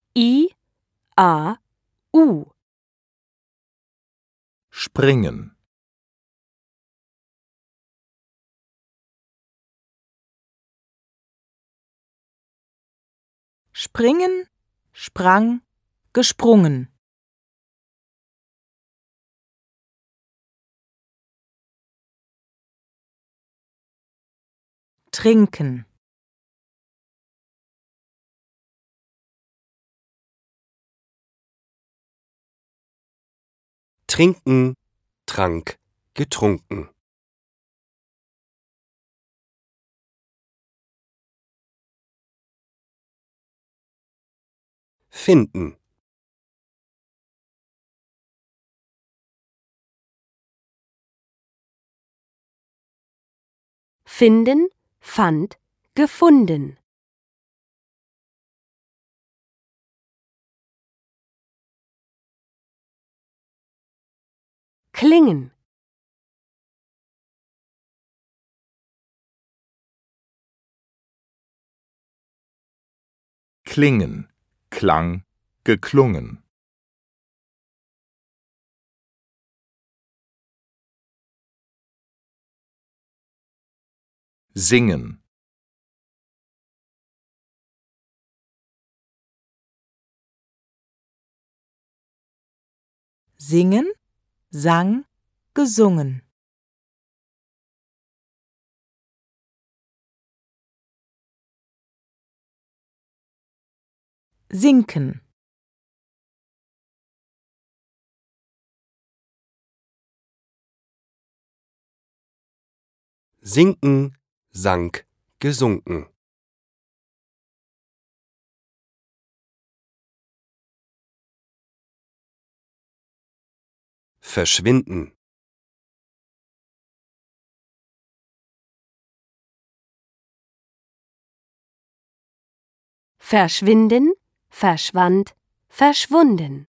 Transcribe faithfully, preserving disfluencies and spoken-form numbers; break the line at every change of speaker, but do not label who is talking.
I A U.
Springen.
Springen, sprang, gesprungen. Trinken.
Trinken, trank, getrunken. Finden.
Finden, fand, gefunden. Klingen.
Klingen, Klang, geklungen. Singen.
Singen, sang, gesungen. Sinken.
Sinken, sank, gesunken. Verschwinden.
Verschwinden, verschwand, verschwunden.